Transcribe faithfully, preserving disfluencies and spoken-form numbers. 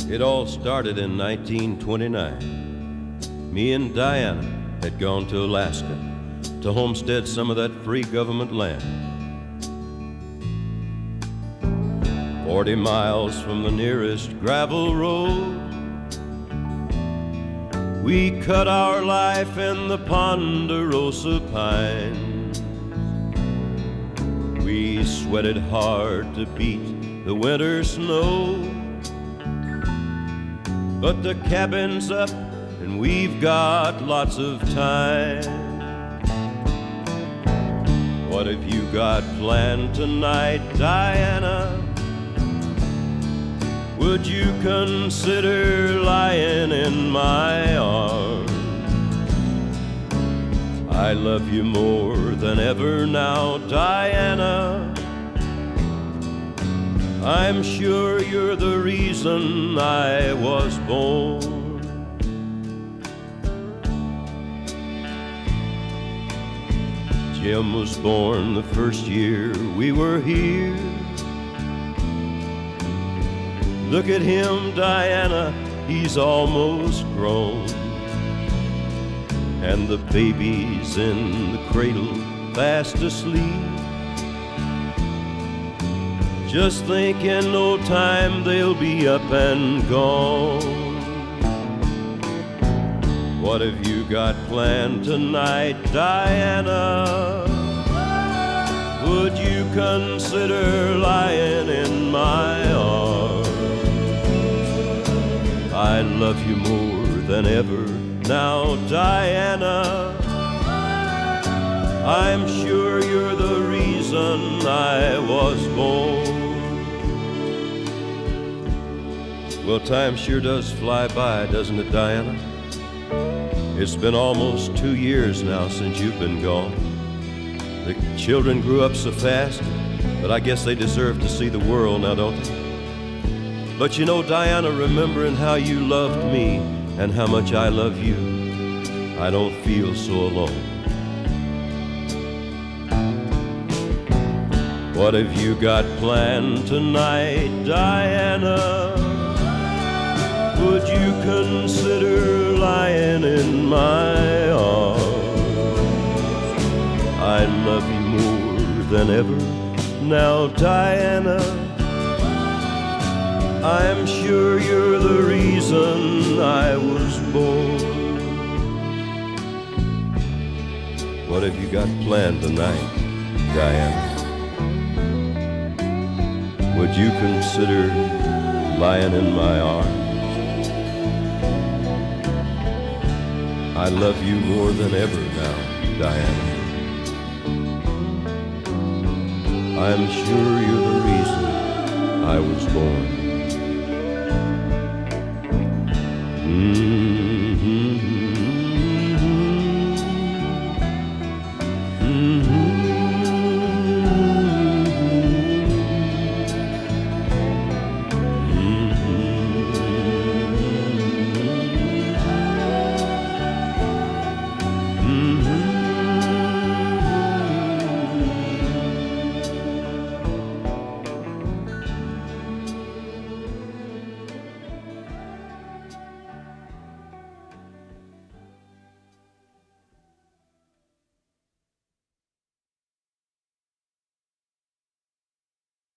It all started in nineteen twenty-nine. Me and Diana had gone to Alaska to homestead some of that free government land. Forty miles from the nearest gravel road, we cut our life in the ponderosa pines. We sweated hard to beat the winter snow, but the cabin's up and we've got lots of time. What have you got planned tonight, Diana? Would you consider lying in my arms? I love you more than ever now, Diana. I'm sure you're the reason I was born. Jim was born the first year we were here. Look at him, Diana, he's almost grown. And the baby's in the cradle, fast asleep. Just think in no time they'll be up and gone. What have you got planned tonight, Diana? Would you consider lying in my arms? I love you more than ever now, Diana. I'm sure you're the reason I was born. Well, time sure does fly by, doesn't it, Diana? It's been almost two years now since you've been gone. The children grew up so fast, but I guess they deserve to see the world now, don't they? But you know, Diana, remembering how you loved me and how much I love you, I don't feel so alone. What have you got planned tonight, Diana? Would you consider lying in my arms? I love you more than ever now, Diana. I'm sure you're the reason I was born. What have you got planned tonight, Diana? Would you consider lying in my arms? I love you more than ever now, Diana. I'm sure you're the reason I was born. Mm-hmm. Mm-hmm.